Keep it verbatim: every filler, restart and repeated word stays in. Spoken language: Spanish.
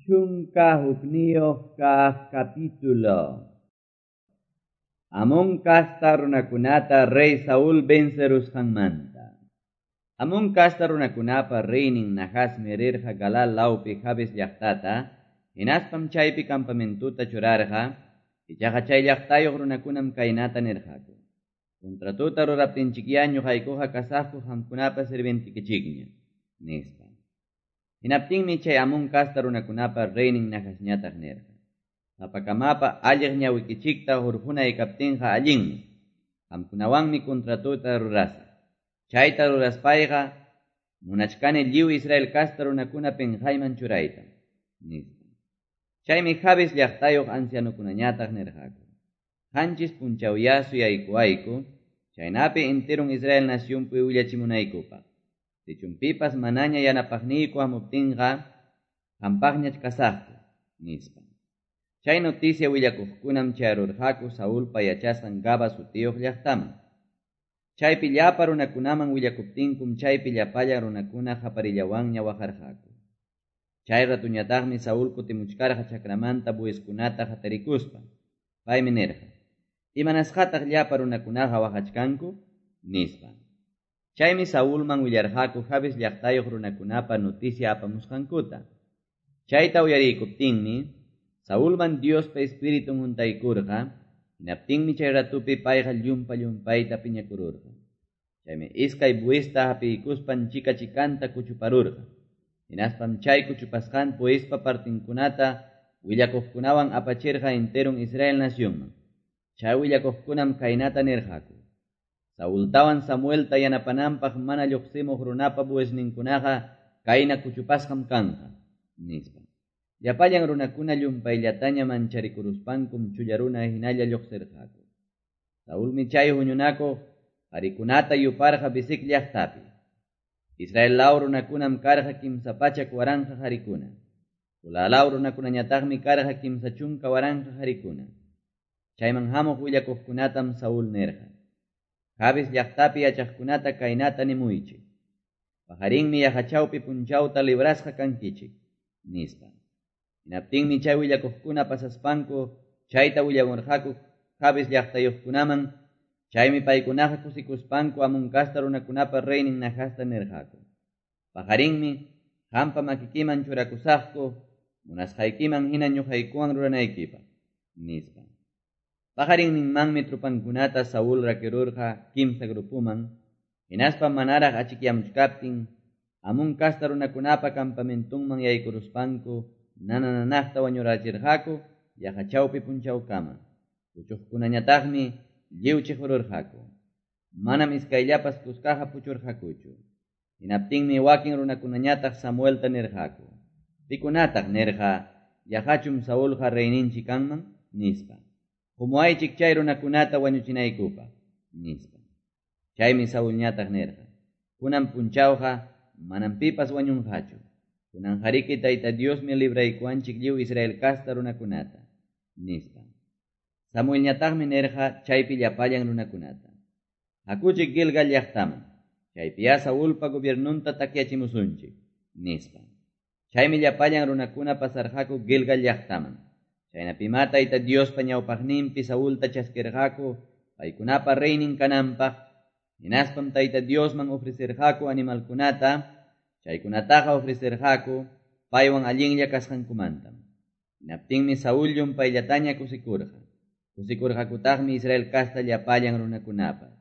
Chunka hukniyuq kaq capítulo. Amon kasta runakunata rey Saúl vencerusqanmanta. Amon kasta runakunapa reynin nahasmi rirqa Galal lawpi Jabes llaqtata, hinaspam chaypi campamentuta churarqa, ichaqa chay llaqtayuq runakunam kaynata nirqaku. Contratuta ruraptinchikya ñuqaykuqa kasaqku qamkunapa sirventikichikña, nispa. Hinaptinmi chay Amon kasta runakunapa reynin nahasñataq nirqa. Apakamapa alliq ñawikichikta hurqunay kaptinqa allinmi. Qamkunawanmi contratuta rurasa. Chayta ruraspayqa munachkani lliw Israel kasta runakuna penqayman churayta, nispa. Chaymi Jabes llaqtayuq ancianukunañataq nirqaku. Qanchis punchawya suyaykuwayku, chaynapi enterun Israel nacionpi willachimunaykupaq. Sichunpipas manaña yanapaqniyku hamuptinqa, qampaqñach kasaqku, nispa. Chay noticia willakuqkunam charurqaku Saúlpa yachasqan Gaba sutiyuq llaqtaman. Chaypi llapa runakunaman willakuptinkum chaypi llapalla runakuna qaparillawanña waqarqaku. Chay ratuñataqmi Saúl kutimuchkarqa chakramanta buiskunata hatarikuspa. Paymi nirqa: ¿imanasqataq llapa runakunaqa waqachkanku? Nispa. Chaymi Saúlman willarqaku Jabes llaqtayuq runakunapa noticia apamusqankuta. Chayta uyarikuptinmi Saúlman Diospa Espiritun juntaykurqa, hinaptinmi chay ratupi payqa llumpa llumpayta piñakururqa. Chaymi iskay buista hapiykuspan chika chikanta kuchuparurqa. Hinaspam chay kuchupasqan buispa partinkunata willakuqkunawan apachirqa enterun Israel nacionman. Chay willakuqkunam kaynata nirqaku: Saultawan Samuelta yanapananpaq mana lluqsimuq runapa buisninkunaqa kayna kuchupasqam kanqa, nispa. Llapallan runakuna llumpaylataña mancharikuruspamkum chullaruna hinalla lluqsirqaku. Saulmi chay huñunakuq qarikunata yuparqa Besek llaqtapi. Israel law runakunam karqa kimsa pachak waranqa qarikuna. Ula law runakunañataqmi karqa kimsa chunka waranqa qarikuna. Chayman hamuq willakuqkunatam Saúl nirqa: Jabes llaqtapi yachaqkunata kaynata nimuychik. Pajarinmi yaqachawpi punchawta librasqa kankichik, nispa. Hinaptinmi chay willakuqkuna pasaspanku chayta willamurqaku Jabes llaqtayuqkunaman. Chaymi paykunaqa kusikuspanku Amon kasta runakunapa reynin nahasta nirqaku: pajarinmi qampa makikiman churakusaqku, munasqaykiman hina ñuqaykuwan ruranaykipaq, nispa. Pajarinninmanmi trupankunata Saúl rakirurqa kimsa grupuman. Hinaspa manaraq achikyamuchkaptin, Amon kasta runakunapa campamentunman yaykuruspanku nanananaqta wañurachirqaku yaqachawpi punchawkama. Puchuqkunañataqmi lliwchijururqaku. Manam iskayllapas kuskaqa puchurqakuchu. Hinaptinmi wakin runakunañataq Samuelta nirqaku: ¿pikunataq nirqa yaqachum Saúlqa reyninchik kanman? Nispa. Qumuaychik chay runakunata wañuchinaykupaq, nispa. Chaymi Saúlñataq nirqa: kunan punchawqa manam pipas wañunqachu. Kunan qariki Tayta Diosmi libraykuanchik lliw Israel kasta runakunata, nispa. Samuelñataqmi nirqa chaypi llapallan runakunata: hakuchik Gilgal llaqtaman. Chaypiya Saúlpa gobiernunta takyachimusunchik, nispa. Chaymi llapallan runakuna pasarqaku Gilgal llaqtaman. Chaynapima Tayta Diospa ñawpaqninpi Saúlta chaskirqaku paykunapa reynin kananpaq. Hinaspam Tayta Diosman ofrecerqaku animalkunata. Chaykunataqa ofrecerqaku paywan allinlla kasqankumantam. Hinaptinmi Saúl llumpaylataña kusikurqa. Kusikurqakutaqmi Israel kasta llapallan runakunapa.